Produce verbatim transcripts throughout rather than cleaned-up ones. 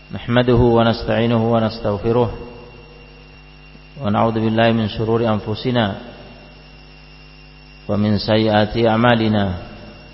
Nahmaduhu wa nasta'inuhu wa nastaghfiruh wa na'udzu billahi min shururi anfusina wa min sayyiati a'malina.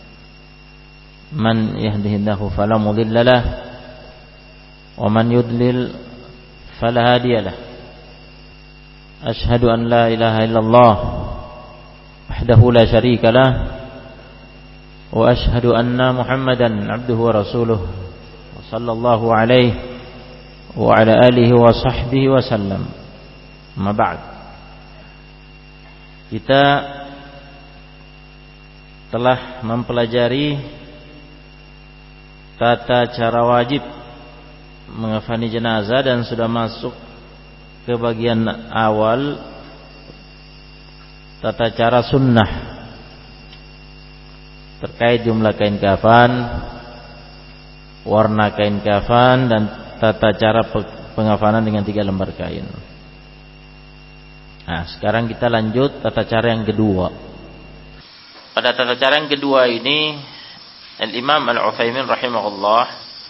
Man yahdihillahu fala mudilla lahu wa man yudlil fala hadiya lahu. Ashhadu an la ilaha illallah wahdahu la syarika lahu wa ashhadu anna Muhammadan abduhu wa rasuluh sallallahu alaihi wa ala alihi wa sahbihi wa sallam. Amma ba'd. Kita telah mempelajari tata cara wajib mengafani jenazah dan sudah masuk ke bagian awal tata cara sunnah terkait jumlah kain kafan, warna kain kafan, dan tata cara pengafanan dengan tiga lembar kain. Nah, sekarang kita lanjut tata cara yang kedua. Pada tata cara yang kedua ini, Al-Imam Al-Utsaimin rahimahullah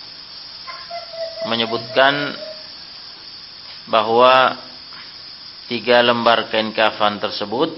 menyebutkan bahwa tiga lembar kain kafan tersebut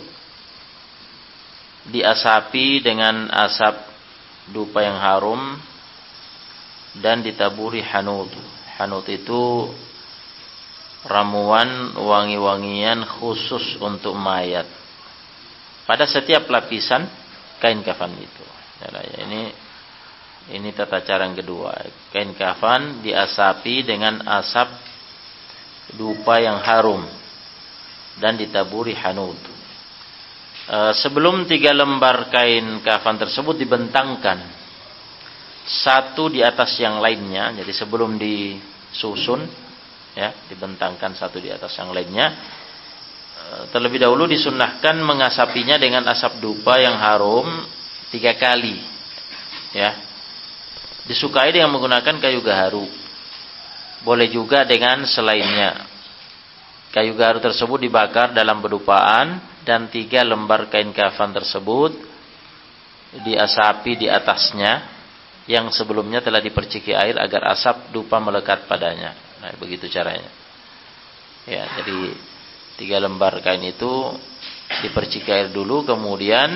diasapi dengan asap dupa yang harum dan ditaburi hanut. Hanut itu ramuan wangi-wangian khusus untuk mayat pada setiap lapisan kain kafan itu. Ini ini tata cara yang kedua. Kain kafan diasapi dengan asap dupa yang harum dan ditaburi hanut. E, sebelum tiga lembar kain kafan tersebut dibentangkan satu di atas yang lainnya, jadi sebelum disusun ya, dibentangkan satu di atas yang lainnya. Terlebih dahulu disunnahkan mengasapinya dengan asap dupa yang harum tiga kali ya. Disukai dengan menggunakan kayu gaharu, boleh juga dengan selainnya. Kayu gaharu tersebut dibakar dalam bedupaan dan tiga lembar kain kafan tersebut diasapi di atasnya yang sebelumnya telah diperciki air agar asap dupa melekat padanya. Nah, begitu caranya. Ya, jadi tiga lembar kain itu diperciki air dulu, kemudian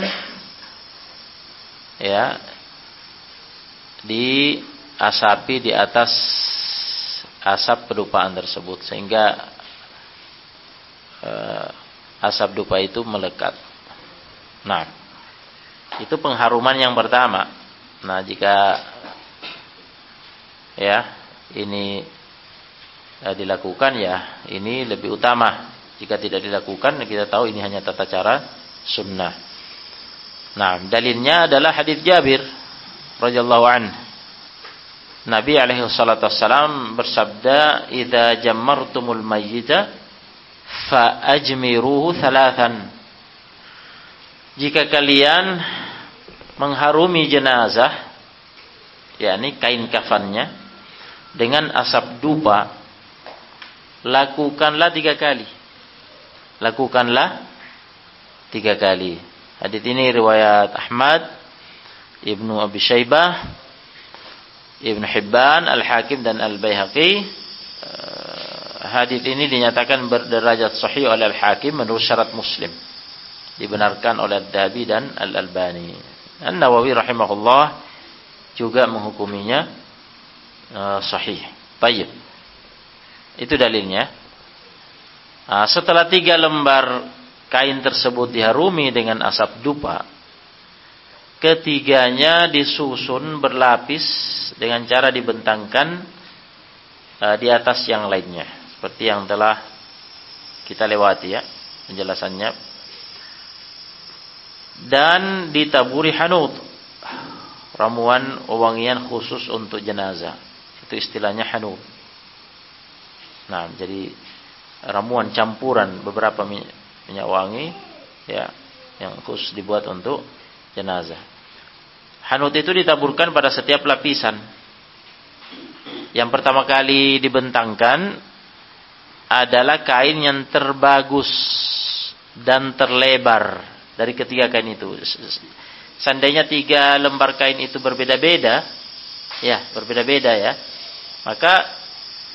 ya diasapi di atas asap pedupaan tersebut sehingga eh, asap dupa itu melekat. Nah, itu pengharuman yang pertama. Nah, jika ya ini eh, dilakukan, ya ini lebih utama. Jika tidak dilakukan, kita tahu ini hanya tata cara sunnah. Nah, dalilnya adalah hadits Jabir radhiyallahu anhu. Nabi alaihi salatu wassalam bersabda, "Idza jammartumul mayyita fa ajmiruhu thalathan." Jika kalian mengharumi jenazah, yakni kain kafannya, dengan asap dupa, lakukanlah tiga kali. Lakukanlah tiga kali. Hadits ini riwayat Ahmad, Ibnu Abi Syaibah, Ibnu Hibban, Al-Hakim dan Al-Baihaqi. Hadits ini dinyatakan berderajat sahih oleh Al-Hakim menurut syarat Muslim. Dibenarkan oleh Ad-Dahabi dan Al-Albani. An-Nawawi rahimahullah juga menghukuminya uh, sahih. Baik. Itu dalilnya. Uh, setelah tiga lembar kain tersebut diharumi dengan asap dupa, ketiganya disusun berlapis dengan cara dibentangkan uh, di atas yang lainnya, seperti yang telah kita lewati ya penjelasannya. Dan ditaburi hanut, ramuan wangian khusus untuk jenazah. Itu istilahnya hanut. Nah, jadi ramuan campuran beberapa minyak wangi ya yang khusus dibuat untuk jenazah. Hanut itu ditaburkan pada setiap lapisan. Yang pertama kali dibentangkan adalah kain yang terbagus dan terlebar dari ketiga kain itu. Seandainya tiga lembar kain itu berbeda-beda, ya berbeda-beda ya, maka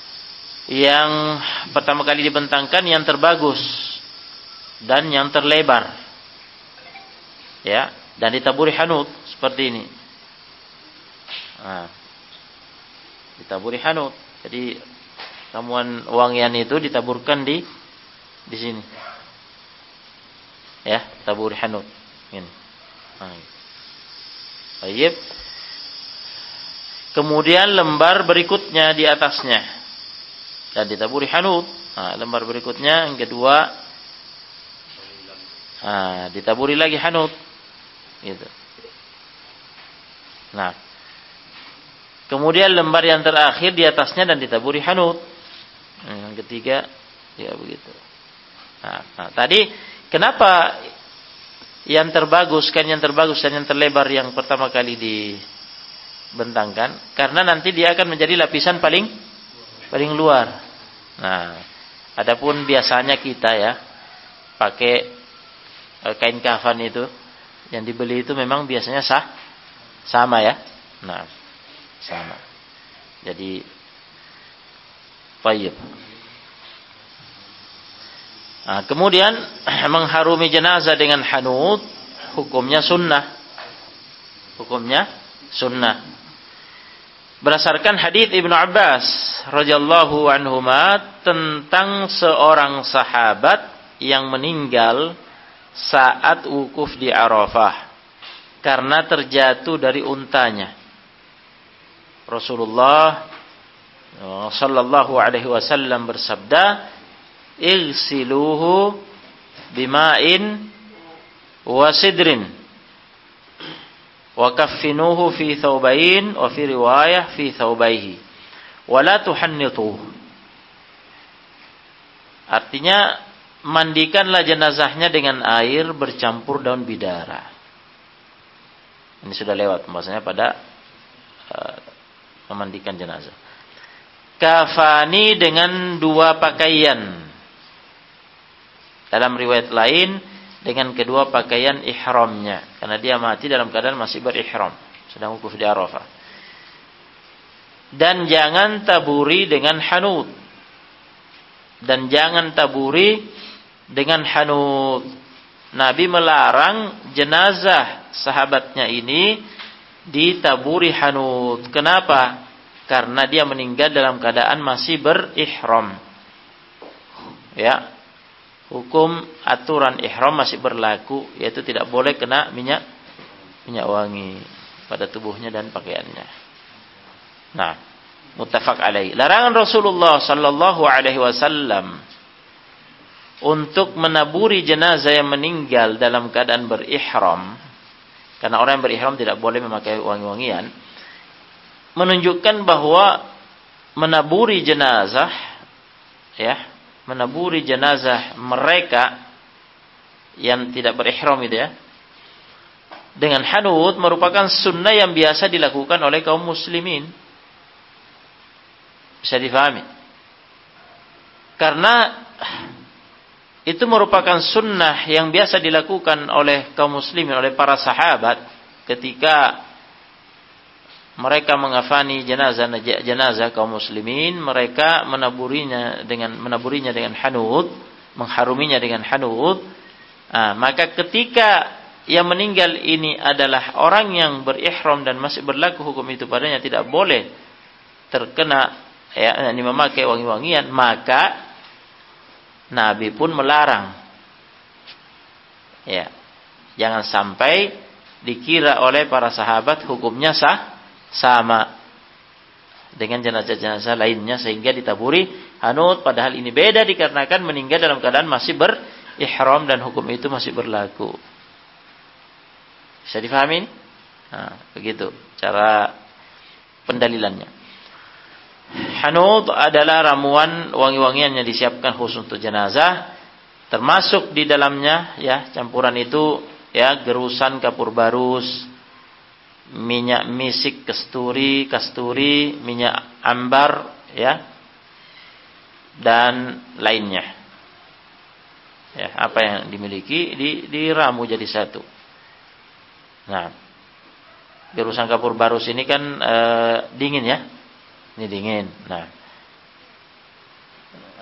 yang pertama kali dibentangkan yang terbagus dan yang terlebar, ya, dan ditaburi hanut seperti ini. Nah, ditaburi hanut. Jadi ramuan wangian itu ditaburkan di di sini, ya, taburi hanut. Ini. Nah. Baik. Kemudian lembar berikutnya di atasnya dan ditaburi hanut. Nah, lembar berikutnya yang kedua, nah, ditaburi lagi hanut, gitu. Nah, kemudian lembar yang terakhir di atasnya dan ditaburi hanut. Nah, yang ketiga, ya begitu. Nah, nah, tadi kenapa yang terbagus kan yang terbagus dan yang terlebar yang pertama kali dibentangkan? Karena nanti dia akan menjadi lapisan paling paling luar. Nah, adapun biasanya kita ya pakai kain kafan itu yang dibeli itu memang biasanya sah sama ya. Nah, sama. Jadi baik. Nah, kemudian mengharumi jenazah dengan hanut hukumnya sunnah. Hukumnya sunnah. Berdasarkan hadis Ibnu Abbas radhiyallahu anhuma tentang seorang sahabat yang meninggal saat wukuf di Arafah karena terjatuh dari untanya. Rasulullah sallallahu alaihi wasallam bersabda, "Igsiluhu bima'in wa sidrin wa kaffinuhu fi thawbayn wa fi riwayah fi thawbayhi wa la tuhannituhu." Artinya, mandikanlah jenazahnya dengan air bercampur daun bidara. Ini sudah lewat pembahasannya pada uh, memandikan jenazah. Kafani dengan dua pakaian. Dalam riwayat lain dengan kedua pakaian ihramnya, karena dia mati dalam keadaan masih berihram, sedang wukuf di Arafah. Dan jangan taburi dengan hanut. Dan jangan taburi dengan hanut. Nabi melarang jenazah sahabatnya ini ditaburi hanut. Kenapa? Karena dia meninggal dalam keadaan masih berihram. Ya. Hukum aturan ihram masih berlaku, yaitu tidak boleh kena minyak minyak wangi pada tubuhnya dan pakaiannya. Nah, muttafaq alaih. Larangan Rasulullah sallallahu alaihi wasallam untuk menaburi jenazah yang meninggal dalam keadaan berihram, karena orang yang berihram tidak boleh memakai wangi-wangian, menunjukkan bahwa menaburi jenazah, ya, menaburi jenazah mereka yang tidak berihram itu ya, dengan hanut merupakan sunnah yang biasa dilakukan oleh kaum muslimin. Bisa difahami? Karena itu merupakan sunnah yang biasa dilakukan oleh kaum muslimin, oleh para sahabat ketika mereka mengafani jenazah jenazah kaum muslimin, mereka menaburinya dengan menaburinya dengan hanut, mengharuminya dengan hanut. Nah, maka ketika yang meninggal ini adalah orang yang berihram dan masih berlaku hukum itu padanya, tidak boleh terkena ya ini memakai wangi-wangian, maka Nabi pun melarang. Ya. Jangan sampai dikira oleh para sahabat hukumnya sah sama dengan jenazah-jenazah lainnya sehingga ditaburi hanut, padahal ini beda dikarenakan meninggal dalam keadaan masih berihram dan hukum itu masih berlaku. Bisa difahami? Nah, begitu cara pendalilannya. Hanut adalah ramuan wangi-wangian yang disiapkan khusus untuk jenazah, termasuk di dalamnya ya campuran itu ya gerusan kapur barus, minyak misik kasturi, kasturi, minyak ambar ya dan lainnya. Ya, apa yang dimiliki di diramu jadi satu. Nah, gerusan kapur barus ini kan e, dingin ya. Ini dingin. Nah,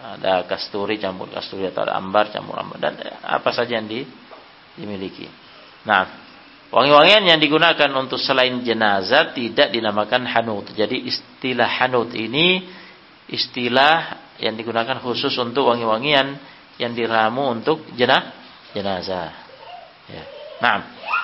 ada kasturi campur kasturi atau ada ambar campur ambar dan apa saja yang di, dimiliki. Nah, wangi-wangian yang digunakan untuk selain jenazah tidak dinamakan hanut. Jadi istilah hanut ini istilah yang digunakan khusus untuk wangi-wangian yang diramu untuk jenazah. jenazah. Ya. Nah,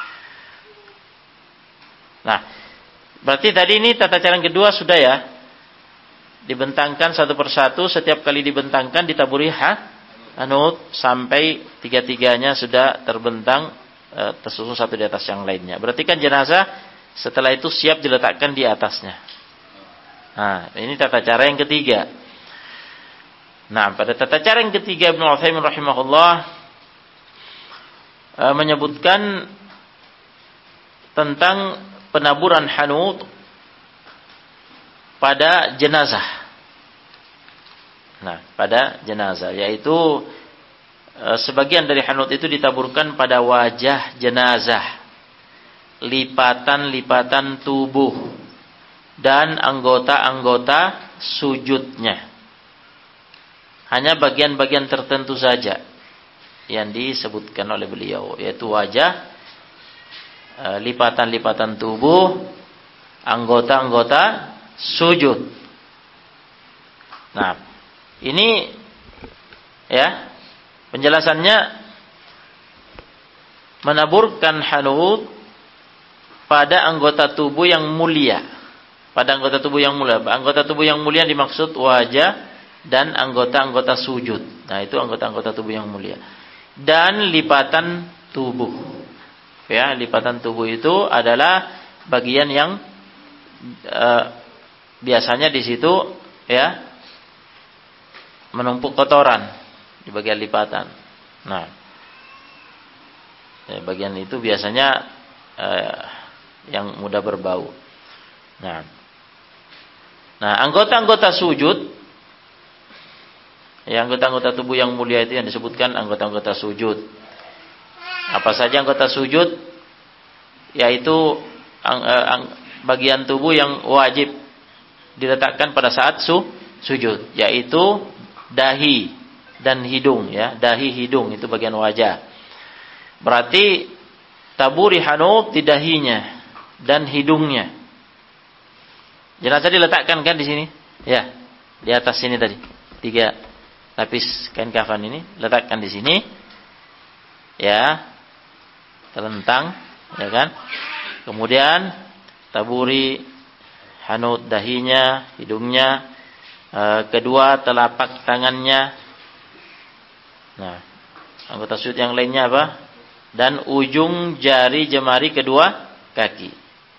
nah, berarti tadi ini tata cara yang kedua sudah ya. Dibentangkan satu persatu, setiap kali dibentangkan ditaburi ha, hanut sampai tiga-tiganya sudah terbentang e, tersusun satu di atas yang lainnya. Berarti kan jenazah setelah itu siap diletakkan di atasnya. Nah, ini tata cara yang ketiga. Nah, pada tata cara yang ketiga Ibnu Utsaimin rahimahullah e, menyebutkan tentang penaburan hanut pada jenazah. Nah, pada jenazah yaitu e, sebagian dari hanut itu ditaburkan pada wajah jenazah, lipatan-lipatan tubuh dan anggota-anggota sujudnya. Hanya bagian-bagian tertentu saja yang disebutkan oleh beliau, yaitu wajah, e, lipatan-lipatan tubuh, anggota-anggota sujud. Nah, ini ya penjelasannya menaburkan hanut pada anggota tubuh yang mulia. Pada anggota tubuh yang mulia. Anggota tubuh yang mulia dimaksud wajah dan anggota-anggota sujud. Nah, itu anggota-anggota tubuh yang mulia. Dan lipatan tubuh. Ya, lipatan tubuh itu adalah bagian yang uh, biasanya di situ ya menumpuk kotoran di bagian lipatan. Nah, ya, bagian itu biasanya eh, yang mudah berbau. Nah, nah anggota-anggota sujud, ya anggota-anggota tubuh yang mulia itu yang disebutkan anggota-anggota sujud. Apa saja anggota sujud? Yaitu ang, ang, bagian tubuh yang wajib diletakkan pada saat su, sujud, yaitu dahi dan hidung ya, dahi hidung itu bagian wajah. Berarti taburi hanut di dahinya dan hidungnya. Jenazah diletakkan kan di sini? Ya, di atas sini tadi. Tiga lapis kain kafan ini letakkan di sini. Ya. Terlentang, ya kan? Kemudian taburi hanut dahinya, hidungnya, e, kedua telapak tangannya. Nah, anggota sujud yang lainnya apa? Dan ujung jari jemari kedua kaki.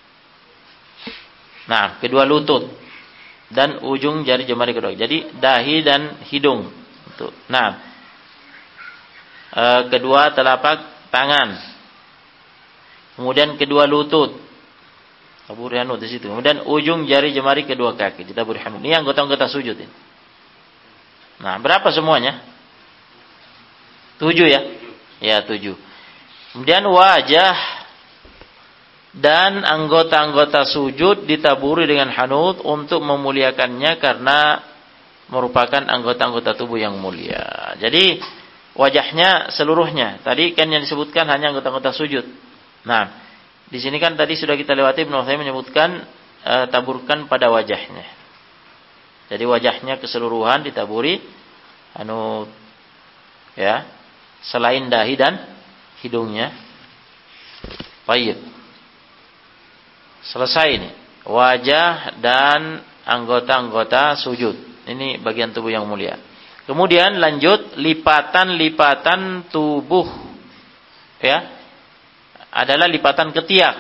Nah, kedua lutut dan ujung jari jemari kedua. Jadi dahi dan hidung. Nah, e, kedua telapak tangan. Kemudian kedua lutut. Taburi hanut di situ. Kemudian ujung jari jemari kedua kaki ditaburi hanut. Ini anggota-anggota sujud ini. Nah, berapa semuanya? Tujuh ya? Ya, tujuh. Kemudian wajah dan anggota-anggota sujud ditaburi dengan hanut untuk memuliakannya karena merupakan anggota-anggota tubuh yang mulia. Jadi wajahnya seluruhnya. Tadi kan yang disebutkan hanya anggota-anggota sujud. Nah, di sini kan tadi sudah kita lewati, Ibnu Utsaimin menyebutkan e, taburkan pada wajahnya. Jadi wajahnya keseluruhan ditaburi hanut. Ya. Selain dahi dan hidungnya. Baik. Selesai ini. Wajah dan anggota-anggota sujud. Ini bagian tubuh yang mulia. Kemudian lanjut lipatan-lipatan tubuh. Ya. Adalah lipatan ketiak.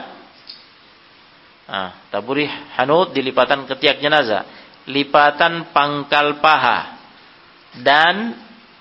Nah, taburi hanut di lipatan ketiak jenazah, lipatan pangkal paha dan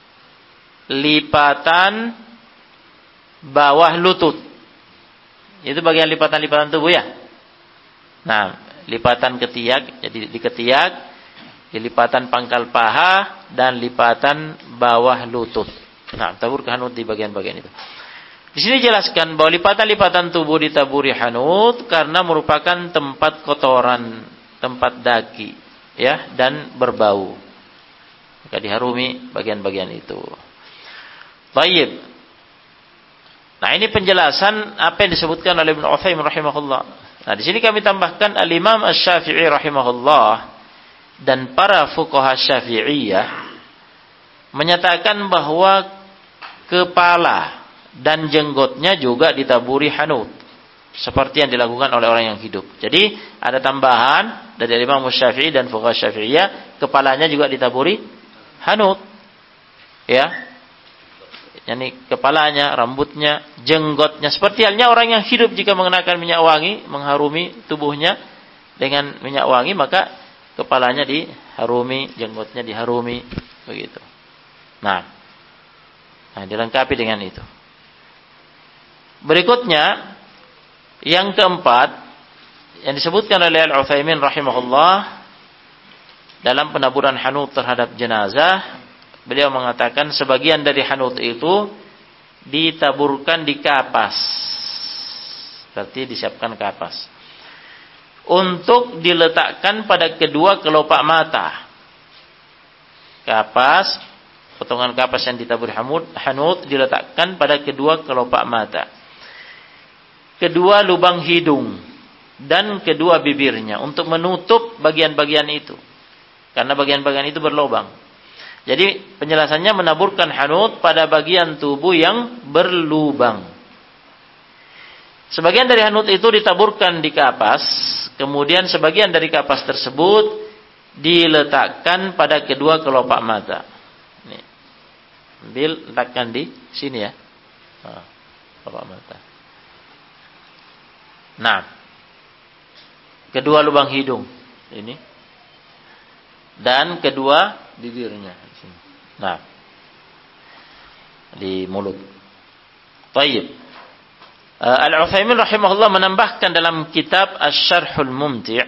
lipatan bawah lutut. Itu bagian lipatan-lipatan tubuh ya. Nah, lipatan ketiak, jadi di ketiak, di lipatan pangkal paha dan lipatan bawah lutut. Nah, tabur hanut di bagian-bagian itu. Di sini jelaskan bahwa lipatan-lipatan tubuh ditaburi hanut karena merupakan tempat kotoran, tempat daki, ya, dan berbau. Maka diharumi bagian-bagian itu. Baik. Nah, ini penjelasan apa yang disebutkan oleh Ibnu Utsaimin rahimahullah. Nah, di sini kami tambahkan Al-Imam Asy-Syafi'i rahimahullah dan para fuqaha Syafi'iyah menyatakan bahwa kepala dan jenggotnya juga ditaburi hanut seperti yang dilakukan oleh orang yang hidup. Jadi ada tambahan dari Imam Syafi'i dan fuqaha Syafi'iyah, kepalanya juga ditaburi hanut. Ya. Yani kepalanya, rambutnya, jenggotnya seperti halnya orang yang hidup jika mengenakan minyak wangi, mengharumi tubuhnya dengan minyak wangi, maka kepalanya diharumi, jenggotnya diharumi, begitu. Nah, nah dilengkapi dengan itu. Berikutnya yang keempat yang disebutkan oleh Al-Utsaimin rahimahullah dalam penaburan hanut terhadap jenazah, beliau mengatakan sebagian dari hanut itu ditaburkan di kapas. Berarti disiapkan kapas untuk diletakkan pada kedua kelopak mata. Kapas, potongan kapas yang ditabur hanut, hanut diletakkan pada kedua kelopak mata, kedua lubang hidung dan kedua bibirnya untuk menutup bagian-bagian itu. Karena bagian-bagian itu berlubang. Jadi penjelasannya menaburkan hanut pada bagian tubuh yang berlubang. Sebagian dari hanut itu ditaburkan di kapas, kemudian sebagian dari kapas tersebut diletakkan pada kedua kelopak mata. Nih. Ambil, letakkan di sini ya. Nah, kelopak mata. Nah, kedua lubang hidung ini dan kedua bibirnya. Nah, di mulut. Tayyib. Uh, Al-Utsaimin rahimahullah menambahkan dalam kitab Asy-Syarhul Mumti'.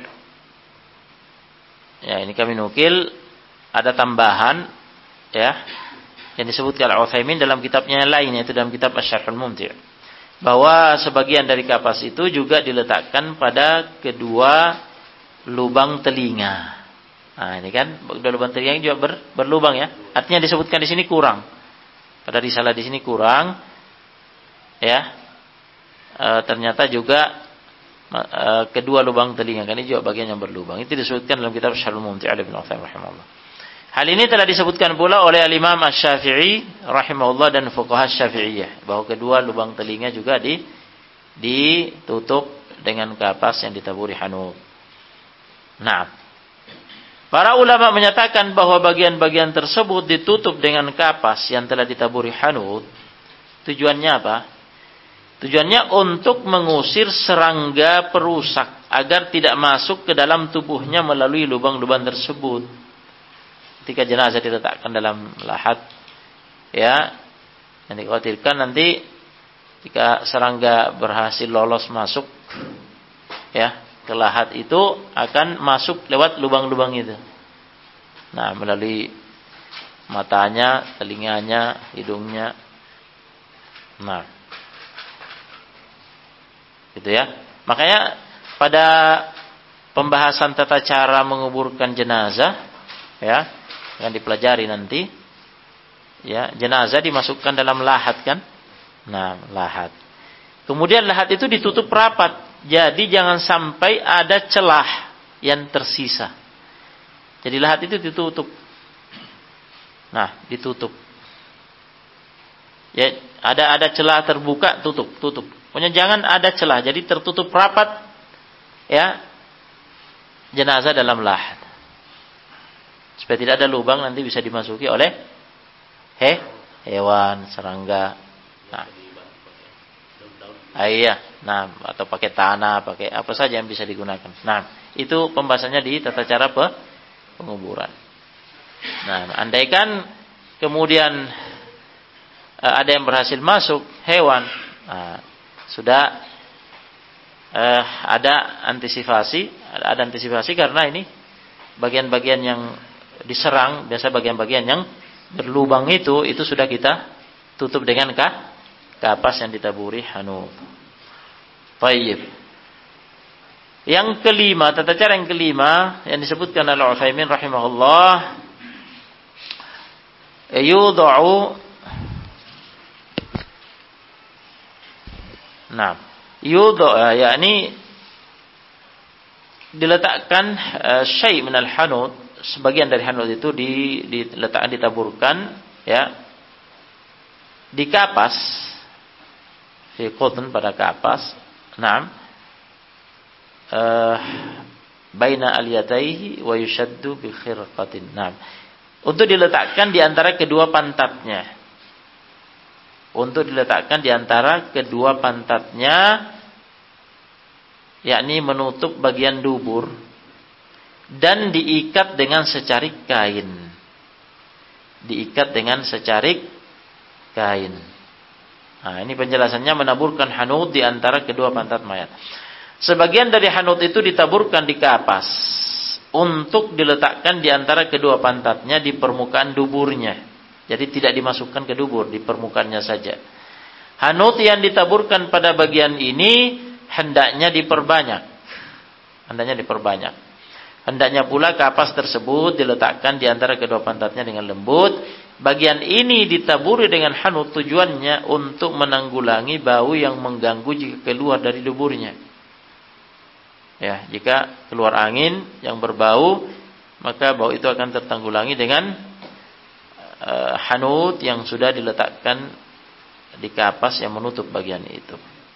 Ya, ini kami nukil ada tambahan ya yang disebutkan Al-Utsaimin dalam kitabnya yang lain, yaitu dalam kitab Asy-Syarhul Mumti', bahwa sebagian dari kapas itu juga diletakkan pada kedua lubang telinga. Nah, ini kan kedua lubang telinga juga ber, berlubang ya. Artinya disebutkan di sini kurang. Pada risalah di sini kurang. Ya. E, ternyata juga e, kedua lubang telinga kan ini juga bagian yang berlubang. Itu disebutkan dalam kitab Syarhul Mumti' Ibnu Utsaimin rahimahullah. Hal ini telah disebutkan pula oleh Al-Imam Asy-Syafi'i rahimahullah dan fuqaha Syafi'iyah bahwa kedua lubang telinga juga di ditutup dengan kapas yang ditaburi hanut. Nah, para ulama menyatakan bahwa bagian-bagian tersebut ditutup dengan kapas yang telah ditaburi hanut. Tujuannya apa? Tujuannya untuk mengusir serangga perusak agar tidak masuk ke dalam tubuhnya melalui lubang-lubang tersebut. Ketika jenazah diletakkan dalam lahat, ya, yang dikhawatirkan nanti jika serangga berhasil lolos masuk, ya, ke lahat itu akan masuk lewat lubang-lubang itu. Nah, melalui matanya, telinganya, hidungnya. Nah, gitu ya. Makanya pada pembahasan tata cara menguburkan jenazah, ya, yang dipelajari nanti, ya, jenazah dimasukkan dalam lahat kan? Nah, lahat. Kemudian lahat itu ditutup rapat. Jadi jangan sampai ada celah yang tersisa. Jadi lahat itu ditutup. Nah, ditutup. Ya, ada ada celah terbuka, tutup, tutup. Pokoknya jangan ada celah. Jadi tertutup rapat ya jenazah dalam lahat. Supaya tidak ada lubang nanti bisa dimasuki oleh he, hewan, serangga. Nah, ah, iya, nah atau pakai tanah, pakai apa saja yang bisa digunakan. Nah, itu pembahasannya di tata cara pe, penguburan. Nah, andaikan kemudian uh, ada yang berhasil masuk hewan, nah, sudah uh, ada antisipasi, ada antisipasi karena ini bagian-bagian yang diserang, biasa bagian-bagian yang berlubang itu, itu sudah kita tutup dengan kah? Kapas yang ditaburi hanut. Baik. Yang kelima, tata cara yang kelima yang disebutkan oleh Utsaimin rahimahullah Yudau Nah, yudau yakni diletakkan uh, syai' minal hanud, sebagian dari hanud itu di, diletakkan ditaburkan ya di kapas, fi qutn, pada kapas. Naam. Uh, baina aliyataihi wa yushaddu bi khirqatin. Naam. Untuk diletakkan di antara kedua pantatnya. Untuk diletakkan di antara kedua pantatnya, yakni menutup bagian dubur dan diikat dengan secarik kain. Diikat dengan secarik kain. Nah, ini penjelasannya menaburkan hanud di antara kedua pantat mayat. Sebagian dari hanud itu ditaburkan di kapas untuk diletakkan di antara kedua pantatnya di permukaan duburnya. Jadi tidak dimasukkan ke dubur, di permukaannya saja. Hanud yang ditaburkan pada bagian ini hendaknya diperbanyak. Hendaknya diperbanyak. Hendaknya pula kapas tersebut diletakkan di antara kedua pantatnya dengan lembut. Bagian ini ditaburi dengan hanud, tujuannya untuk menanggulangi bau yang mengganggu jika keluar dari duburnya. Ya, jika keluar angin yang berbau, maka bau itu akan tertanggulangi dengan Uh, hanud yang sudah diletakkan di kapas yang menutup bagian itu.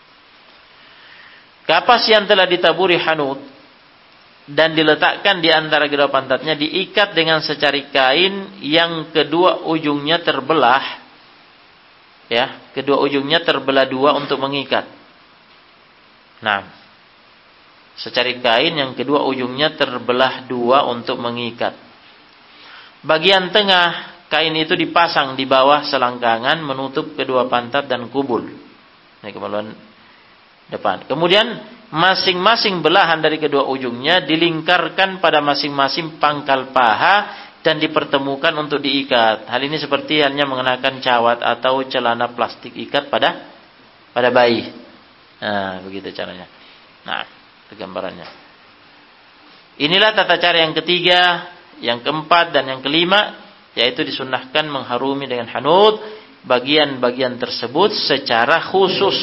Kapas yang telah ditaburi hanud dan diletakkan di antara kedua pantatnya diikat dengan secarik kain yang kedua ujungnya terbelah. Ya, kedua ujungnya terbelah dua untuk mengikat. Nah, secarik kain yang kedua ujungnya terbelah dua untuk mengikat. Bagian tengah kain itu dipasang di bawah selangkangan menutup kedua pantat dan kubul. Ini kemaluan depan. Kemudian masing-masing belahan dari kedua ujungnya dilingkarkan pada masing-masing pangkal paha dan dipertemukan untuk diikat. Hal ini seperti halnya mengenakan cawat atau celana plastik ikat pada pada bayi. Nah, begitu caranya. Nah, itu gambarannya. Inilah tata cara yang ketiga, yang keempat dan yang kelima, yaitu disunnahkan mengharumi dengan hanud bagian-bagian tersebut secara khusus.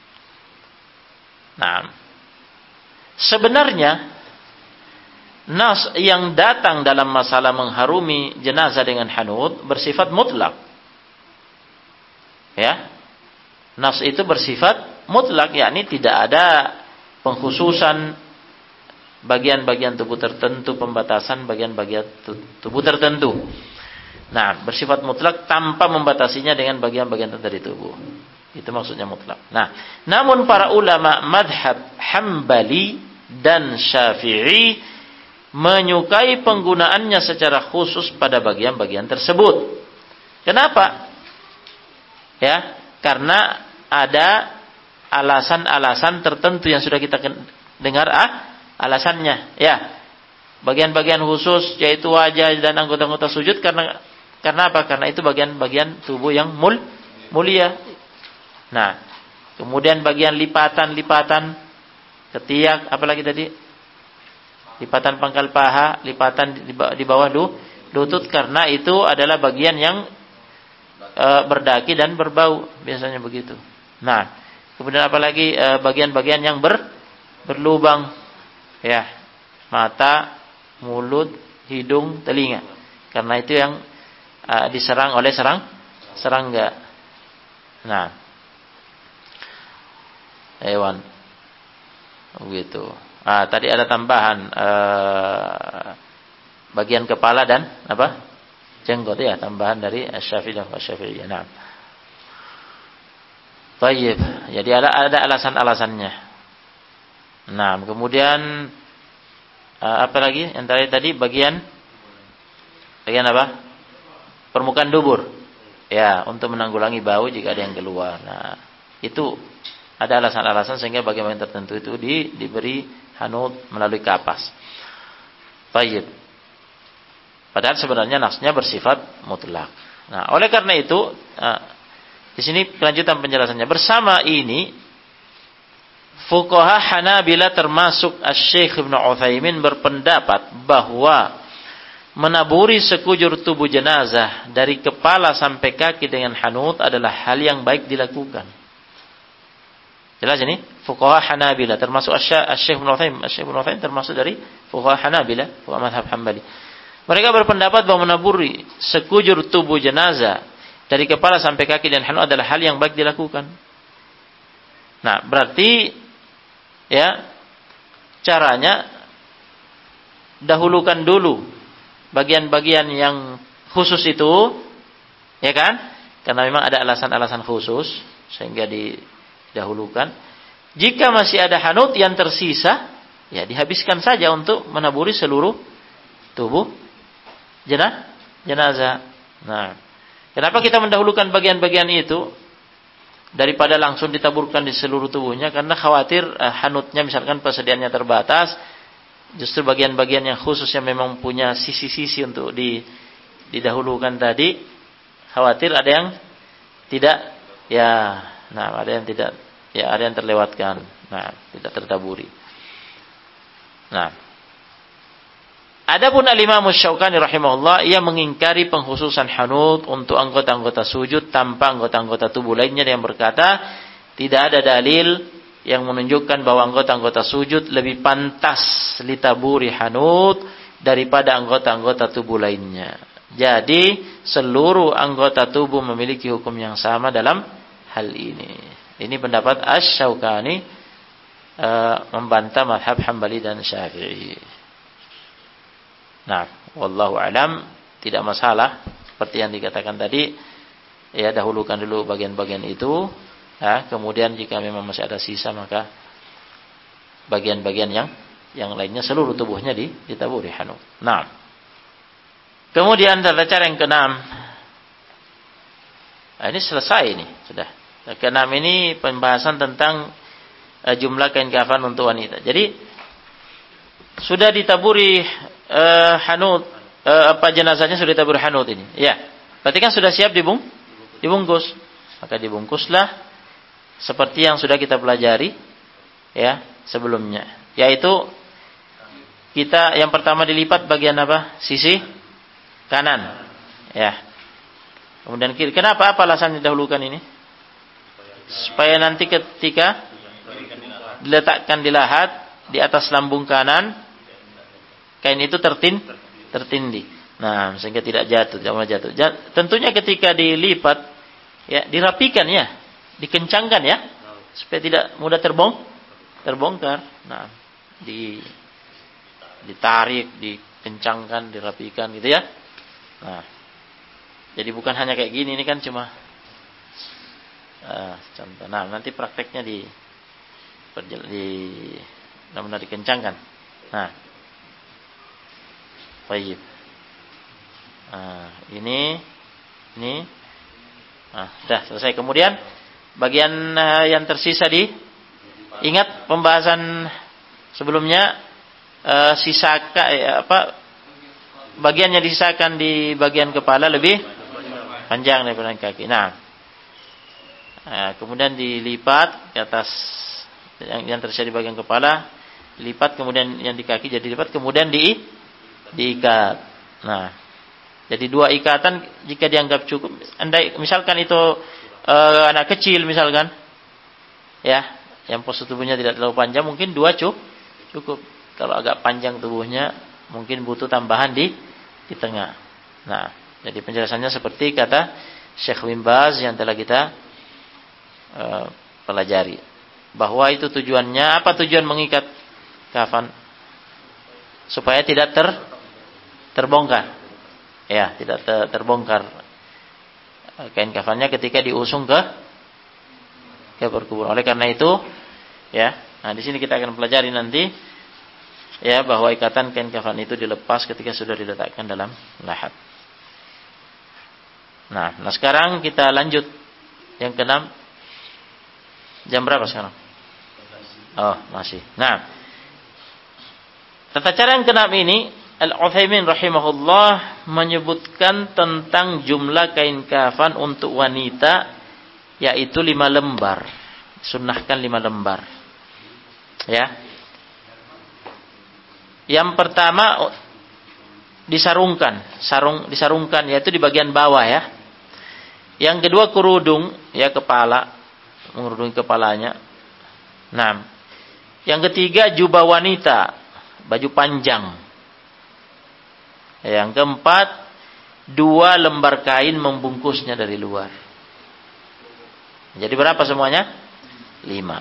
Nah, sebenarnya nas yang datang dalam masalah mengharumi jenazah dengan hanud bersifat mutlak. Ya, nas itu bersifat mutlak, yakni tidak ada pengkhususan bagian-bagian tubuh tertentu, pembatasan bagian-bagian tubuh tertentu. Nah, bersifat mutlak tanpa membatasinya dengan bagian-bagian tertentu dari tubuh. Itu maksudnya mutlak. Nah, namun para ulama madhab Hambali dan Syafi'i menyukai penggunaannya secara khusus pada bagian-bagian tersebut. Kenapa? Ya, karena ada alasan-alasan tertentu yang sudah kita dengar ah, alasannya. Ya, bagian-bagian khusus yaitu wajah dan anggota-anggota sujud karena Karena apa? Karena itu bagian-bagian tubuh yang mul, mulia. Nah, kemudian bagian lipatan-lipatan ketiak, apalagi tadi? Lipatan pangkal paha, lipatan di bawah lutut, karena itu adalah bagian yang e, berdaki dan berbau, biasanya begitu. Nah, kemudian apalagi e, bagian-bagian yang ber, berlubang, ya, mata, mulut, hidung, telinga. Karena itu yang Uh, diserang oleh serang serangga. Nah, hewan begitu. Ah, tadi ada tambahan uh, bagian kepala dan apa? Jenggot, ya, tambahan dari Asy-Syafi'i dan Asy-Syafi'iyah. Nah, baik. Jadi ada ada alasan-alasannya. Nah, kemudian uh, apa lagi? Yang tadi tadi bagian bagian apa? Permukaan dubur, ya, untuk menanggulangi bau jika ada yang keluar. Nah, itu ada alasan-alasan sehingga bagian tertentu itu di, diberi hanud melalui kapas. Baik. Padahal sebenarnya nasnya bersifat mutlak. Nah, oleh karena itu, nah, di sini kelanjutan penjelasannya. Bersama ini, fuqaha Hanabila termasuk Asy-Syaikh Ibnu Utsaimin berpendapat bahwa menaburi sekujur tubuh jenazah dari kepala sampai kaki dengan hanut adalah hal yang baik dilakukan. Jelas ini? Fuqaha Hanabila termasuk Asy-Syaikh Ibnu Utsaimin, Asy-Syaikh Ibnu Utsaimin termasuk dari fuqaha Hanabila, fuqaha mazhab Hambali. Mereka berpendapat bahwa menaburi sekujur tubuh jenazah dari kepala sampai kaki dan hanut adalah hal yang baik dilakukan. Nah, berarti ya caranya dahulukan dulu bagian-bagian yang khusus itu, ya kan? Karena memang ada alasan-alasan khusus sehingga didahulukan. Jika masih ada hanut yang tersisa, ya dihabiskan saja untuk menaburi seluruh tubuh jenazah. jenazah. Nah, kenapa kita mendahulukan bagian-bagian itu daripada langsung ditaburkan di seluruh tubuhnya? Karena khawatir uh, hanutnya misalkan persediaannya terbatas. Justru bagian-bagian yang khusus yang memang punya sisi-sisi untuk di, didahulukan tadi, khawatir ada yang tidak, ya, nah ada yang tidak, ya ada yang terlewatkan, nah tidak tertaburi. Nah, adapun al-Imam Asy-Syaukani rahimahullah, ia mengingkari pengkhususan hanut untuk anggota-anggota sujud tanpa anggota-anggota tubuh lainnya, yang berkata tidak ada dalil yang menunjukkan bahwa anggota-anggota sujud lebih pantas litaburi hanut daripada anggota-anggota tubuh lainnya. Jadi seluruh anggota tubuh memiliki hukum yang sama dalam hal ini. Ini pendapat Asy-Syaukani e, membantah mazhab Hambali dan Syafi'i. Nah, wallahu alam, tidak masalah seperti yang dikatakan tadi, ya dahulukan dulu bagian-bagian itu. Nah, kemudian jika memang masih ada sisa, maka bagian-bagian yang yang lainnya seluruh tubuhnya ditaburi hanut. Nah, kemudian tata cara yang keenam. Nah, ini selesai ini sudah. Keenam ini pembahasan tentang uh, jumlah kain kafan untuk wanita. Jadi sudah ditaburi uh, hanut, uh, apa jenazahnya sudah ditaburi hanut ini. Ya, berarti kan sudah siap dibung, dibungkus. Maka dibungkuslah seperti yang sudah kita pelajari ya sebelumnya, yaitu kita yang pertama dilipat bagian apa? Sisi kanan. Ya. Kemudian kiri. Kenapa? Apa alasan didahulukan ini? Supaya nanti ketika diletakkan di lahat di atas lambung kanan, kain itu tertin tertindih. Nah, sehingga tidak jatuh, tidak jatuh. Tentunya ketika dilipat ya dirapikan ya. Dikencangkan ya, supaya tidak mudah terbong, terbongkar. Nah, di, ditarik, dikencangkan, dirapikan gitu ya. Nah, jadi bukan hanya kayak gini, ini kan cuma uh, contoh. Nah, nanti prakteknya di, di, benar-benar dikencangkan. Nah, baik. Nah, ini, ini, nah, sudah selesai. Kemudian bagian uh, yang tersisa di ingat pembahasan sebelumnya uh, sisa eh, apa bagian yang disisakan di bagian kepala lebih panjang daripada kaki. Nah, uh, kemudian dilipat ke atas yang, yang tersisa di bagian kepala, lipat, kemudian yang di kaki jadi lipat, kemudian di diikat. Nah, jadi dua ikatan jika dianggap cukup. Andai misalkan itu Uh, anak kecil misalkan, ya, yang postur tubuhnya tidak terlalu panjang, mungkin dua cukup. Cukup. Kalau agak panjang tubuhnya, mungkin butuh tambahan di di tengah. Nah, jadi penjelasannya seperti kata Syekh Bin Baz yang telah kita uh, pelajari, bahwa itu tujuannya apa? Tujuan mengikat kafan supaya tidak ter terbongkar, ya, tidak ter, terbongkar kain kafannya ketika diusung ke ke perkuburan. Oleh karena itu, ya, nah di sini kita akan pelajari nanti, ya, bahwa ikatan kain kafan itu dilepas ketika sudah diletakkan dalam lahat. Nah, nah sekarang kita lanjut yang keenam. Jam berapa sekarang? Oh, masih. Nah, tata cara yang keenam ini Al-Utsaimin rahimahullah menyebutkan tentang jumlah kain kafan untuk wanita, yaitu lima lembar. Sunnahkan lima lembar. Ya. Yang pertama disarungkan, sarung disarungkan yaitu di bagian bawah ya. Yang kedua kerudung, ya kepala, mengerudungi kepalanya. Nah, yang ketiga jubah wanita, baju panjang. Yang keempat, dua lembar kain membungkusnya dari luar. Jadi berapa semuanya? Lima.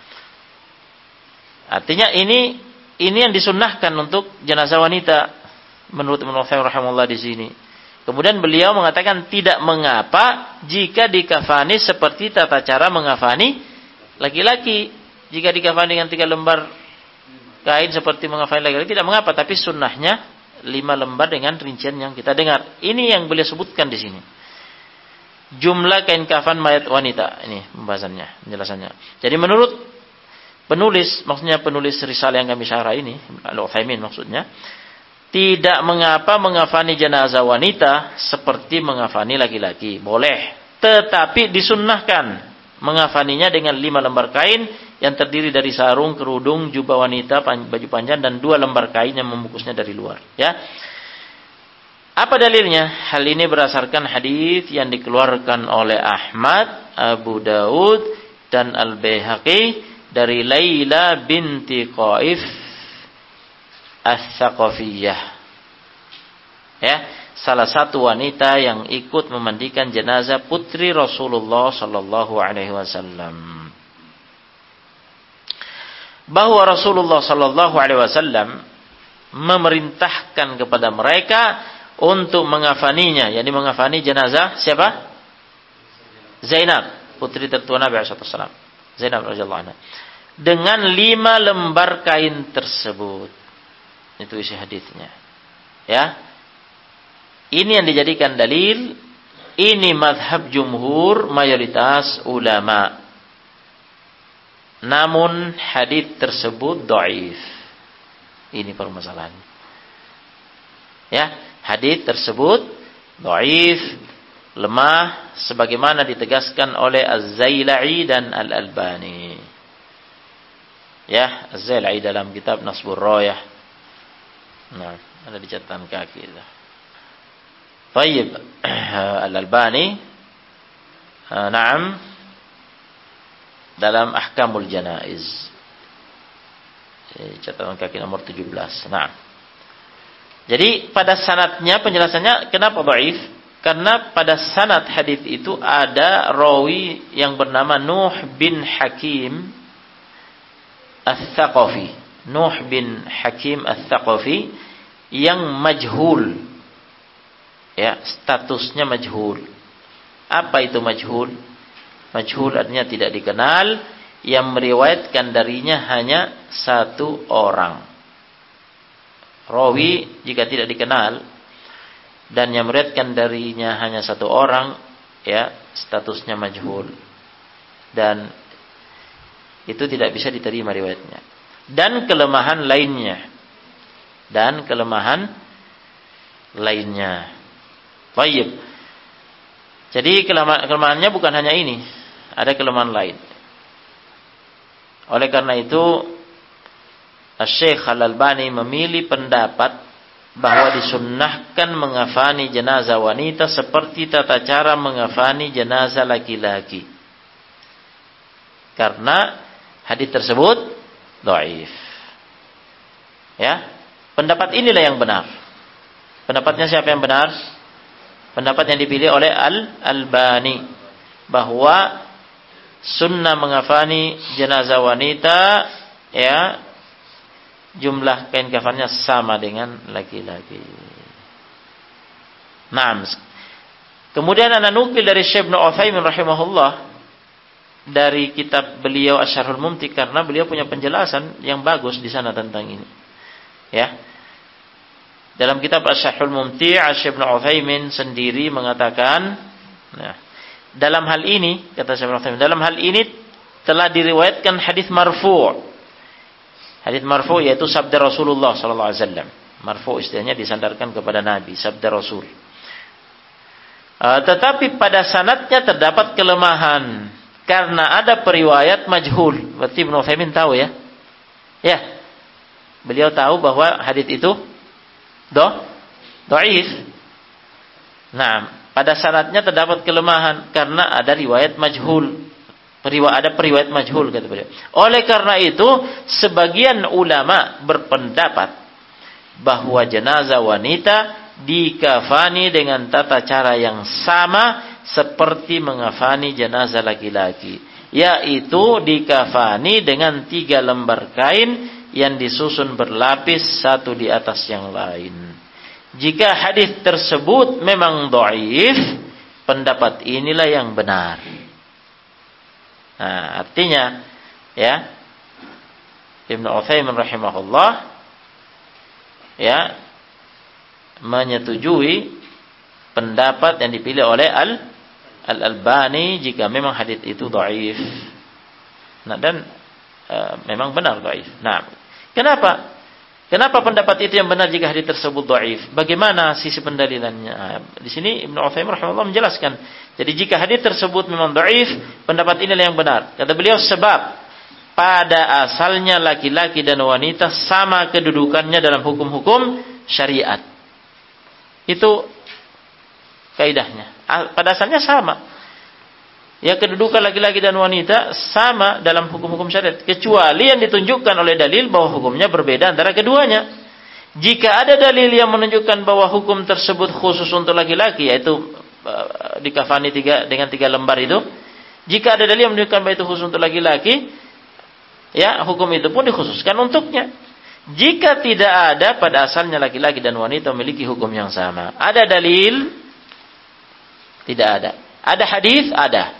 Artinya ini ini yang disunnahkan untuk jenazah wanita menurut Ibnu Utsaimin rahimahullah di sini. Kemudian beliau mengatakan tidak mengapa jika dikafani seperti tata cara mengafani laki-laki. Jika dikafani dengan tiga lembar kain seperti mengafani laki-laki tidak mengapa, tapi sunnahnya lima lembar dengan rincian yang kita dengar. Ini yang beliau sebutkan di sini. Jumlah kain kafan mayat wanita. Ini pembahasannya, penjelasannya. Jadi menurut penulis, maksudnya penulis risalah yang kami syarah ini, Al-Utsaimin maksudnya, tidak mengapa mengafani jenazah wanita seperti mengafani laki-laki. Boleh. Tetapi disunnahkan mengafaninya dengan lima lembar kain yang terdiri dari sarung, kerudung, jubah wanita, baju panjang, dan dua lembar kain yang membungkusnya dari luar. Ya. Apa dalilnya? Hal ini berdasarkan hadis yang dikeluarkan oleh Ahmad, Abu Daud, dan Al-Baihaqi dari Laila binti Qaif As-Saqafiyah. Ya, salah satu wanita yang ikut memandikan jenazah putri Rasulullah sallallahu alaihi wasallam. Bahwa Rasulullah sallallahu alaihi wasallam memerintahkan kepada mereka untuk mengafaninya, yakni mengafani jenazah siapa? Zainab, putri tertua Nabi shallallahu alaihi wasallam. Zainab radhiyallahu anha. Dengan lima lembar kain tersebut. Itu isi hadisnya. Ya. Ini yang dijadikan dalil, ini mazhab jumhur mayoritas ulama. Namun hadis tersebut dhaif. Ini permasalahan. Ya, hadis tersebut dhaif, lemah sebagaimana ditegaskan oleh Az-Zailai dan Al-Albani. Ya, Az-Zailai dalam kitab Nasbur Rayah. Nah, ada di catatan kaki itu. Baik, Al-Albani, naam, dalam Ahkamul Janaiz. Catatan kaki nomor tujuh belas. Nah. Jadi pada sanadnya penjelasannya kenapa dhaif? Karena pada sanad hadis itu ada rawi yang bernama Nuh bin Hakim Ats-Tsaqafi. Nuh bin Hakim Ats-Tsaqafi yang majhul. Ya, statusnya majhul. Apa itu majhul? Majhul artinya tidak dikenal, yang meriwayatkan darinya hanya satu orang. Rawi jika tidak dikenal dan yang meriwayatkan darinya hanya satu orang, ya, statusnya majhul. Dan itu tidak bisa diterima riwayatnya. Dan kelemahan lainnya. Dan kelemahan lainnya. Baik. Jadi kelemahan, kelemahannya bukan hanya ini. Ada kelemahan lain. Oleh karena itu Syekh Al-Albani memilih pendapat bahwa disunnahkan mengafani jenazah wanita seperti tata cara mengafani jenazah laki-laki. Karena hadis tersebut dhaif. Ya, pendapat inilah yang benar. Pendapatnya siapa yang benar? Pendapat yang dipilih oleh Al-Albani bahwa sunnah mengafani jenazah wanita, ya, jumlah kain kafannya sama dengan laki-laki. Naam. Kemudian ana nukil dari Syekh Ibnu Utsaimin rahimahullah dari kitab beliau Asy-Syarhul Mumti, karena beliau punya penjelasan yang bagus di sana tentang ini. Ya. Dalam kitab Asy-Syarhul Mumti, Syekh Ibnu Utsaimin sendiri mengatakan, nah, dalam hal ini, kata Syekh Ibnu Utsaimin, dalam hal ini telah diriwayatkan hadis marfu'. Hadis marfu' yaitu sabda Rasulullah sallallahu alaihi wasallam. Marfu' istilahnya disandarkan kepada Nabi, sabda Rasul. Uh, tetapi pada sanadnya terdapat kelemahan karena ada periwayat majhul. Berarti Ibnu Utsaimin tahu ya? Ya. Beliau tahu bahwa hadis itu doh dhaif. Nah, pada sanadnya terdapat kelemahan karena ada riwayat majhul. Ada periwayat majhul kata beliau. Oleh karena itu, sebagian ulama berpendapat bahwa jenazah wanita dikafani dengan tata cara yang sama seperti mengafani jenazah laki-laki, yaitu dikafani dengan tiga lembar kain yang disusun berlapis satu di atas yang lain. Jika hadis tersebut memang dhaif, pendapat inilah yang benar. Nah, artinya ya, Ibnu Utsaimin rahimahullah ya menyetujui pendapat yang dipilih oleh Al Al-Albani jika memang hadis itu dhaif. Nah, dan e, memang benar dhaif. Nah, kenapa? Kenapa pendapat itu yang benar jika hadis tersebut dhaif? Bagaimana sisi pendalilannya? Nah, di sini Ibnu Utsaimin rahimahullah menjelaskan. Jadi jika hadis tersebut memang dhaif, pendapat inilah yang benar. Kata beliau, sebab pada asalnya laki-laki dan wanita sama kedudukannya dalam hukum-hukum syariat. Itu kaidahnya. Pada asalnya sama. Ya, kedudukan laki-laki dan wanita sama dalam hukum-hukum syariat, kecuali yang ditunjukkan oleh dalil bahwa hukumnya berbeda antara keduanya. Jika ada dalil yang menunjukkan bahwa hukum tersebut khusus untuk laki-laki, yaitu uh, dikafani tiga, dengan tiga lembar itu, jika ada dalil yang menunjukkan bahwa itu khusus untuk laki-laki, ya, hukum itu pun dikhususkan untuknya. Jika tidak ada, pada asalnya laki-laki dan wanita memiliki hukum yang sama. Ada dalil? Tidak ada. Ada hadis? Ada.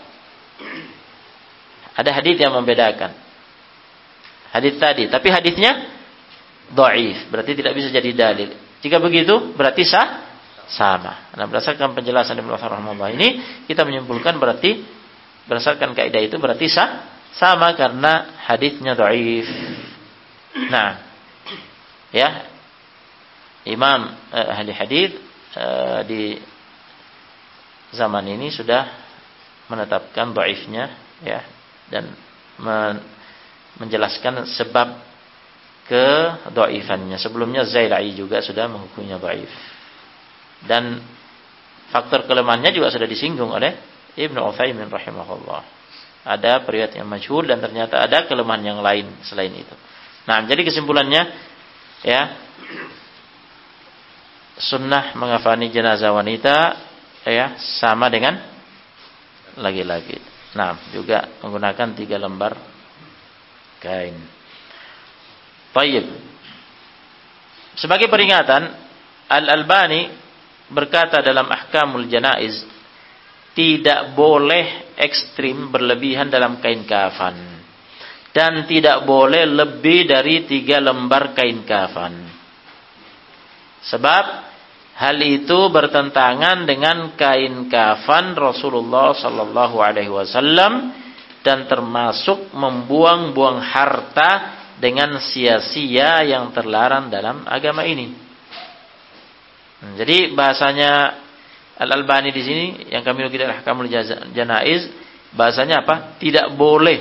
Ada hadis yang membedakan hadis tadi, tapi hadisnya dhaif, berarti tidak bisa jadi dalil. Jika begitu, berarti sah, sama. Nah, berdasarkan penjelasan Ibnu Utsaimin rahimahullah ini, kita menyimpulkan berarti berdasarkan kaidah itu berarti sah, sama karena hadisnya dhaif. Nah, ya, imam eh, ahli hadis eh, di zaman ini sudah menetapkan dhaifnya, ya, dan men menjelaskan sebab kedhaifannya. Sebelumnya Zailai juga sudah menghukumnya dhaif. Dan faktor kelemahannya juga sudah disinggung oleh Ibnu Utsaimin rahimahullah. Ada periwayat yang majhul dan ternyata ada kelemahan yang lain selain itu. Nah, jadi kesimpulannya, ya, sunnah mengafani jenazah wanita, ya, sama dengan laki-laki. Nah, juga menggunakan tiga lembar kain. Baik. Sebagai peringatan, Al-Albani berkata dalam Ahkamul Janaiz, tidak boleh ekstrim berlebihan dalam kain kafan, dan tidak boleh lebih dari tiga lembar kain kafan. Sebab hal itu bertentangan dengan kain kafan Rasulullah sallallahu alaihi wasallam dan termasuk membuang-buang harta dengan sia-sia yang terlarang dalam agama ini. Jadi bahasanya Al-Albani di sini yang kami nukil dari Ahkamul Janaiz, bahasanya apa? Tidak boleh.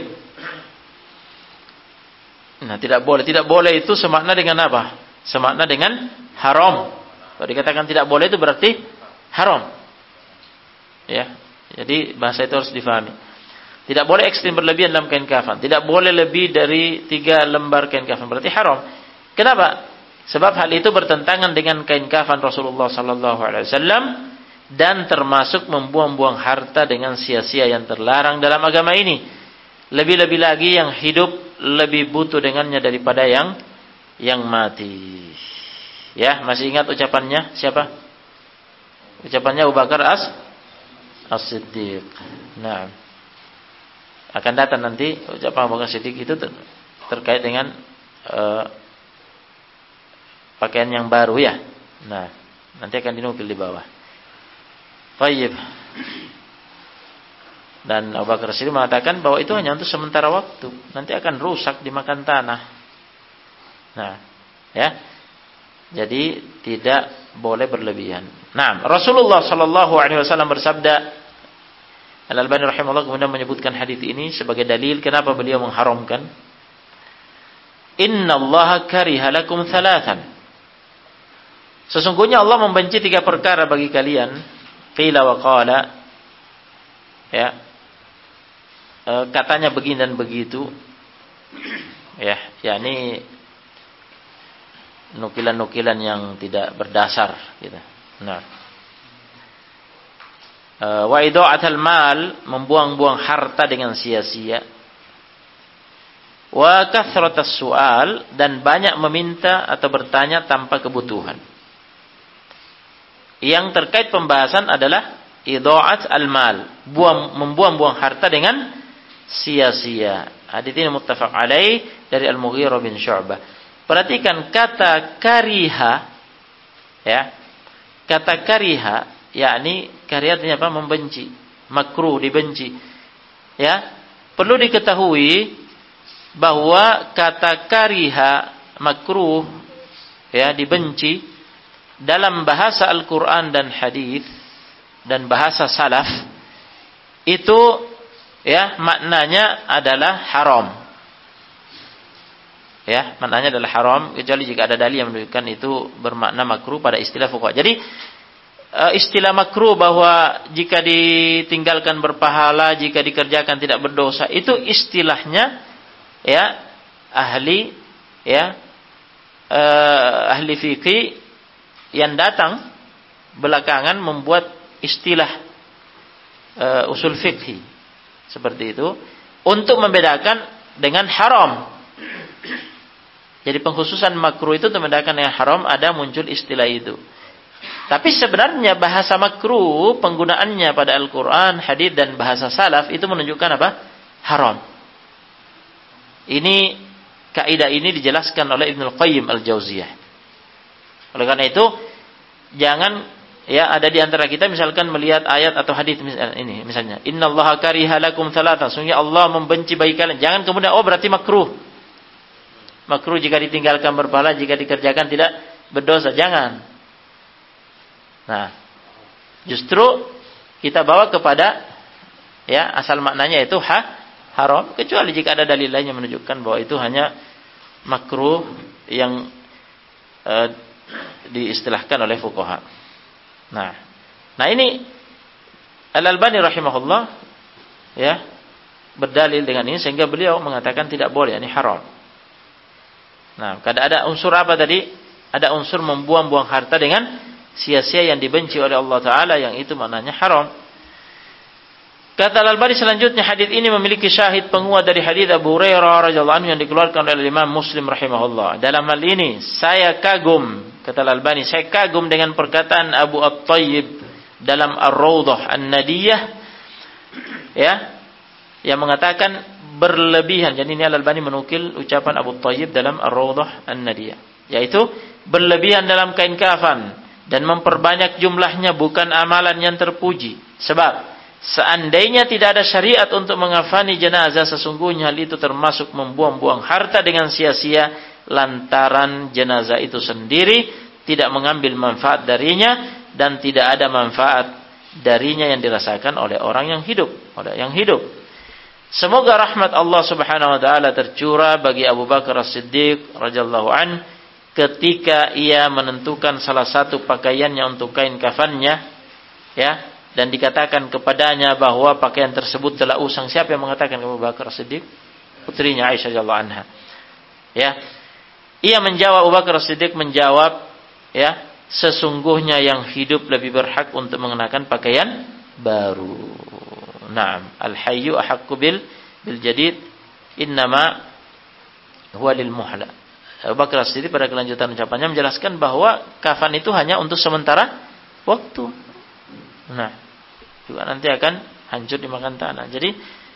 Nah, tidak boleh. Tidak boleh itu semakna dengan apa? Semakna dengan haram. Kalau dikatakan tidak boleh itu berarti haram. Ya. Jadi bahasa itu harus difahami. Tidak boleh ekstrim berlebihan dalam kain kafan. Tidak boleh lebih dari tiga lembar kain kafan. Berarti haram. Kenapa? Sebab hal itu bertentangan dengan kain kafan Rasulullah sallallahu alaihi wasallam dan termasuk membuang-buang harta dengan sia-sia yang terlarang dalam agama ini. Lebih-lebih lagi yang hidup lebih butuh dengannya daripada yang yang mati. Ya, masih ingat ucapannya siapa? Ucapannya Abu Bakar As As-Siddiq. Nah, akan datang nanti ucapan Abu Bakar As-Siddiq itu ter terkait dengan uh, pakaian yang baru, ya. Nah, nanti akan dinukil di bawah. Baik. Dan Abu Bakar As-Siddiq mengatakan bahwa itu hanya untuk sementara waktu, nanti akan rusak dimakan tanah. Nah, ya. Jadi tidak boleh berlebihan. Nah, Rasulullah sallallahu alaihi wasallam bersabda, Al-Albani rahimahullah kemudian menyebutkan hadis ini sebagai dalil kenapa beliau mengharamkan. Innallaha kariha lakum thalathan. Sesungguhnya Allah membenci tiga perkara bagi kalian. Qila wa qala. Ya. E, katanya begini dan begitu. Ya, yakni nukilan-nukilan yang tidak berdasar gitu. Nah. E, wa idha'atul mal, membuang-buang harta dengan sia-sia. Wa kathratus su'al, dan banyak meminta atau bertanya tanpa kebutuhan. Yang terkait pembahasan adalah idha'at al-mal, buang membuang-buang harta dengan sia-sia. Hadits ini muttafaq alaih dari Al-Mughirah bin Syu'bah. Perhatikan kata kariha, ya. Kata kariha yakni kariha artinya apa? Membenci, makruh, dibenci. Ya. Perlu diketahui bahwa kata kariha, makruh, ya, dibenci, dalam bahasa Al-Quran dan hadis dan bahasa salaf itu, ya, maknanya adalah haram. Ya, maknanya adalah haram kecuali jika ada dalil yang menunjukkan itu bermakna makruh pada istilah fuqaha. Jadi istilah makruh bahwa jika ditinggalkan berpahala, jika dikerjakan tidak berdosa, itu istilahnya, ya, ahli, ya, eh, ahli fikih yang datang belakangan membuat istilah uh, usul fikih seperti itu untuk membedakan dengan haram. Jadi pengkhususan makruh itu untuk membedakan dengan haram, ada muncul istilah itu. Tapi sebenarnya bahasa makruh penggunaannya pada Al-Quran, hadis dan bahasa salaf itu menunjukkan apa? Haram. Ini kaidah ini dijelaskan oleh Ibnul Qayyim Al-Jauziyah. Oleh karena itu, jangan, ya, ada di antara kita misalkan melihat ayat atau hadis ini misalnya, innallaha kariha lakum thalatha, sungguh Allah membenci bagi kalian. Jangan kemudian oh berarti makruh. Makruh jika ditinggalkan berpahala, jika dikerjakan tidak berdosa. Jangan. Nah, justru kita bawa kepada, ya, asal maknanya itu ha, haram, kecuali jika ada dalil lain yang menunjukkan bahwa itu hanya makruh yang uh, diistilahkan oleh fuqaha. Nah, nah ini Al-Albani rahimahullah, ya, berdalil dengan ini sehingga beliau mengatakan tidak boleh, ini haram. Nah, kada ada unsur apa tadi? Ada unsur membuang-buang harta dengan sia-sia yang dibenci oleh Allah Taala, yang itu maknanya haram. Kata Al-Albani selanjutnya, hadis ini memiliki syahid penguat dari hadis Abu Hurairah radhiyallahu anhu yang dikeluarkan oleh Imam Muslim rahimahullah. Dalam hal ini saya kagum, kata Al-Albani, saya kagum dengan perkataan Abu At-Tayyib dalam Ar-Rawdah An-Nadiyah, ya, yang mengatakan berlebihan. Jadi ini Al-Albani menukil ucapan Abu At-Tayyib dalam Ar-Rawdah An-Nadiyah, yaitu berlebihan dalam kain kafan dan memperbanyak jumlahnya bukan amalan yang terpuji. Sebab seandainya tidak ada syariat untuk mengafani jenazah, sesungguhnya hal itu termasuk membuang-buang harta dengan sia-sia, lantaran jenazah itu sendiri tidak mengambil manfaat darinya dan tidak ada manfaat darinya yang dirasakan oleh orang yang hidup, oleh yang hidup. Semoga rahmat Allah Subhanahu wa taala tercurah bagi Abu Bakar As-Siddiq radhiyallahu an ketika ia menentukan salah satu pakaiannya untuk kain kafannya, ya. Dan dikatakan kepadanya bahwa pakaian tersebut telah usang. Siapa yang mengatakan kepada Abu Bakar As-Siddiq? Putrinya Aisyah radhiyallahu anha. Ya. Ia menjawab, Abu Bakar As-Siddiq menjawab, ya, sesungguhnya yang hidup lebih berhak untuk mengenakan pakaian baru. Naam, al-hayyu ahaqqu bil bil jadid, innama huwa lil muhla. Abu Bakar As-Siddiq pada kelanjutan ucapannya menjelaskan bahwa kafan itu hanya untuk sementara waktu. Nah, juga nanti akan hancur dimakan tanah. Jadi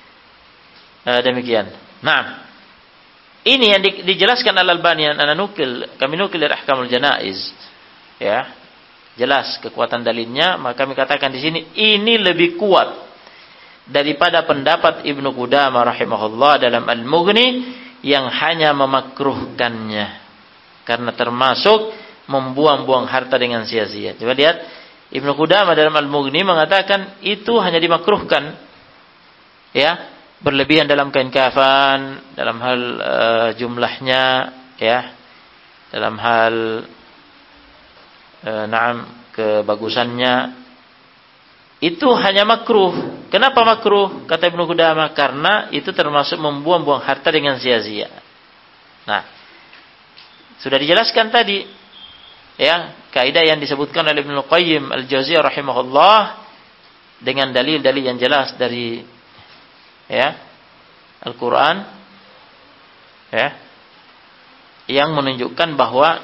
eh, demikian. Nah, ini yang di, dijelaskan Al-Albani, yang ana nukil, kami nukil dari Ahkamul Janaiz, ya. Jelas kekuatan dalilnya, maka kami katakan di sini ini lebih kuat daripada pendapat Ibnu Qudamah rahimahullah dalam Al-Mughni yang hanya memakruhkannya karena termasuk membuang-buang harta dengan sia-sia. Coba lihat, Ibnu Qudamah dalam Al-Mughni mengatakan itu hanya dimakruhkan, ya, berlebihan dalam kain kafan, dalam hal uh, jumlahnya, ya, dalam hal e, naam kebagusannya itu hanya makruh. Kenapa makruh? Kata Ibnu Qudamah, karena itu termasuk membuang-buang harta dengan sia-sia. Nah, sudah dijelaskan tadi ya, kaidah yang disebutkan oleh Ibnu Qayyim Al-Jauziyah rahimahullah dengan dalil-dalil yang jelas dari ya Al-Qur'an ya, yang menunjukkan bahwa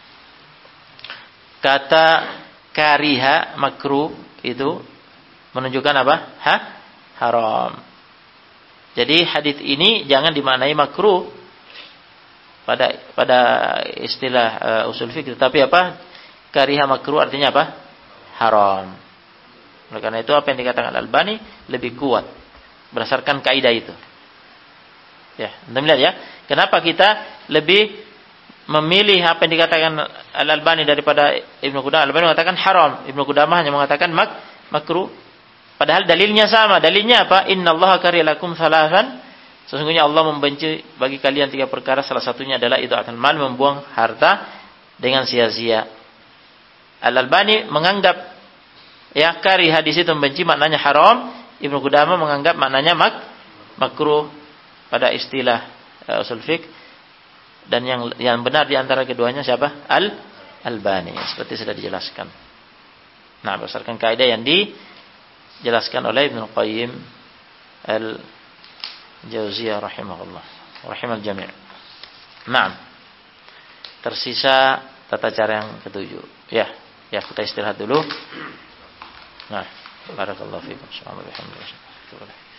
kata kariha makruh itu menunjukkan apa? Ha? Haram. Jadi hadis ini jangan dimaknai makruh pada pada istilah uh, usul fikih, tapi apa? Kariha makruh artinya apa? Haram. Oleh karena itu apa yang dikatakan Al-Albani lebih kuat berdasarkan kaidah itu. Ya, Anda melihat ya, kenapa kita lebih memilih apa yang dikatakan Al-Albani daripada Ibnu Qudamah. Al-Albani mengatakan haram, Ibnu Qudamah hanya mengatakan mak makruh. Padahal dalilnya sama. Dalilnya apa? Innallaha kariha lakum thalathan. Sesungguhnya Allah membenci bagi kalian tiga perkara, salah satunya adalah idaatul mal, membuang harta dengan sia-sia. Al-Albani menganggap ya kariha di situ membenci maknanya haram, Ibnu Qudamah menganggap maknanya mak makruh pada istilah uh, usul fiqh. Dan yang yang benar di antara keduanya siapa? Al-Albani, seperti sudah dijelaskan. Nah, berdasarkan kaidah yang dijelaskan oleh Ibnu Qayyim Al-Jauziyah rahimahullah, rahimal jami'. Nah, tersisa tata cara yang ketujuh. Ya, ya kita istirahat dulu. Nah, barakallahu fiikum. Subhanallah, alhamdulillah.